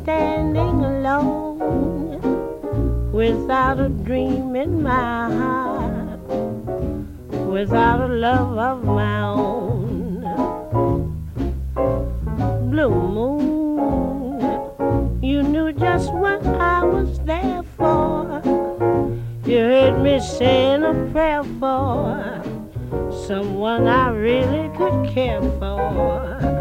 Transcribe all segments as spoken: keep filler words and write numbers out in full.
standing alone, without a dream in my heart, without a love of my own. Blue moon, you knew just what I was there for. You heard me saying a prayer for someone I really could care for.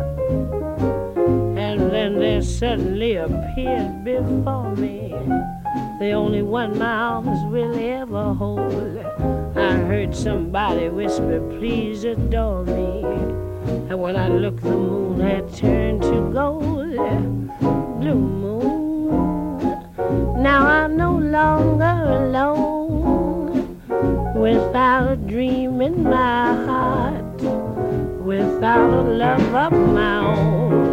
And then there suddenly appeared before me the only one my arms will ever hold. I heard somebody whisper, please adore me. And when I looked, the moon had turned to gold. Blue moon, now I'm no longer alone, without a dream in my heart, without a love of my own.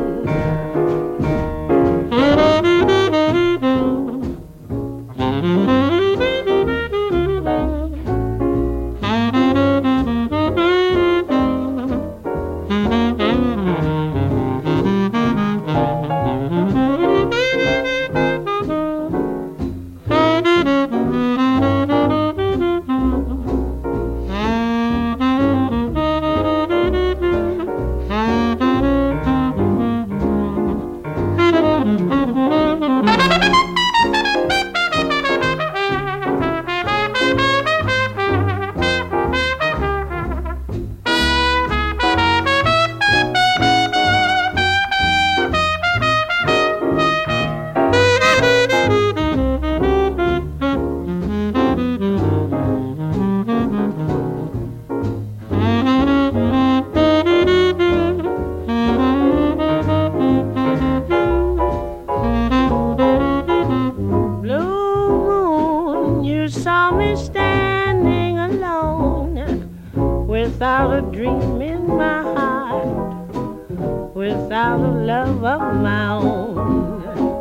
Without a dream in my heart, without a love of my own.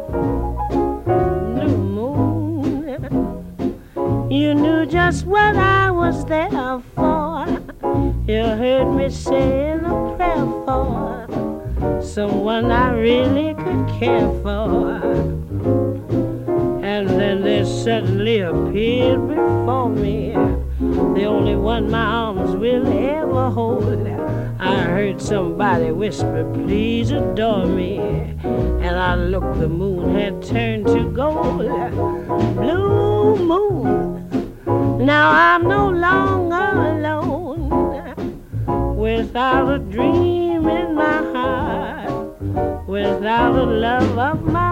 Blue moon, you knew just what I was there for. You heard me saying a prayer for someone I really could care for. And then there suddenly appeared before me the only one my arms will ever hold. I heard somebody whisper, please adore me. And I looked, the moon had turned to gold. Blue moon, now I'm no longer alone, without a dream in my heart, without a love of my